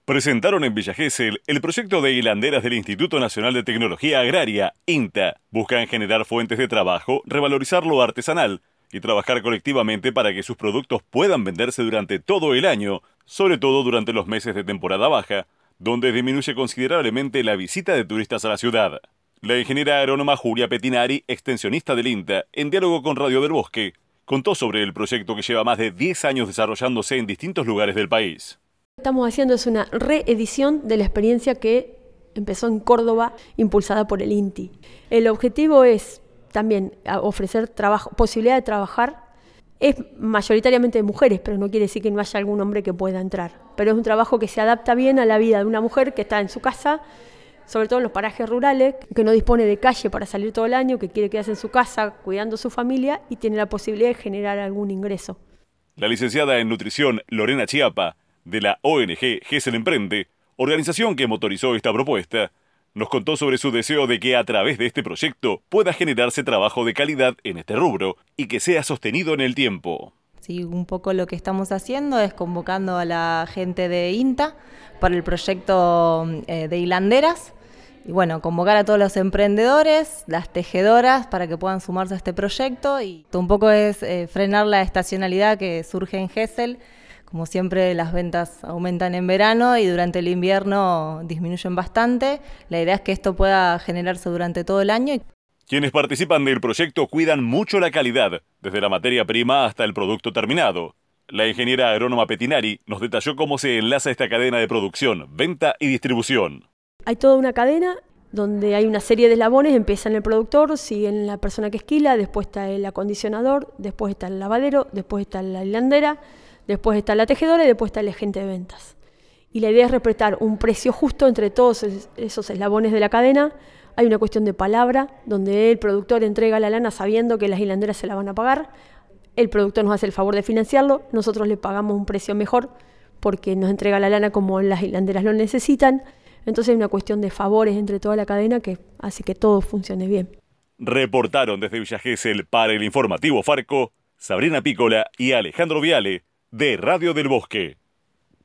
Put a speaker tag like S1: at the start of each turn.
S1: Presentaron en Villa Gesell el proyecto de hilanderas del Instituto Nacional de Tecnología Agraria, INTA. Buscan generar fuentes de trabajo, revalorizar lo artesanal y trabajar colectivamente para que sus productos puedan venderse durante todo el año, sobre todo durante los meses de temporada baja, donde disminuye considerablemente la visita de turistas a la ciudad. La ingeniera agrónoma Julia Petinari, extensionista del INTA, en diálogo con Radio del Bosque, contó sobre el proyecto que lleva más de 10 años desarrollándose en distintos lugares del país.
S2: Estamos haciendo una reedición de la experiencia que empezó en Córdoba, impulsada por el INTI. El objetivo es también ofrecer trabajo, posibilidad de trabajar. Es mayoritariamente de mujeres, pero no quiere decir que no haya algún hombre que pueda entrar. Pero es un trabajo que se adapta bien a la vida de una mujer que está en su casa, sobre todo en los parajes rurales, que no dispone de calle para salir todo el año, que quiere quedarse en su casa cuidando a su familia y tiene la posibilidad de generar algún ingreso.
S1: La licenciada en nutrición Lorena Chiapa, de la ONG Gesell Emprende, organización que motorizó esta propuesta, nos contó sobre su deseo de que a través de este proyecto pueda generarse trabajo de calidad en este rubro y que sea sostenido en el tiempo.
S3: Sí, un poco lo que estamos haciendo es convocando a la gente de INTA para el proyecto de hilanderas y bueno, convocar a todos los emprendedores, las tejedoras para que puedan sumarse a este proyecto y un poco es frenar la estacionalidad que surge en Gesell. Como siempre, las ventas aumentan en verano y durante el invierno disminuyen bastante. La idea es que esto pueda generarse durante todo el año.
S1: Quienes participan del proyecto cuidan mucho la calidad, desde la materia prima hasta el producto terminado. La ingeniera agrónoma Petinari nos detalló cómo se enlaza esta cadena de producción, venta y distribución.
S2: Hay toda una cadena donde hay una serie de eslabones, empieza en el productor, sigue en la persona que esquila, después está el acondicionador, después está el lavadero, después está la hilandera, después está la tejedora y después está el agente de ventas. Y la idea es respetar un precio justo entre todos esos eslabones de la cadena. Hay una cuestión de palabra, donde el productor entrega la lana sabiendo que las hilanderas se la van a pagar. El productor nos hace el favor de financiarlo, nosotros le pagamos un precio mejor porque nos entrega la lana como las hilanderas lo necesitan. Entonces hay una cuestión de favores entre toda la cadena que hace que todo funcione bien.
S1: Reportaron desde Villa Gesell para el Informativo Farco, Sabrina Pícola y Alejandro Viale, de Radio del Bosque.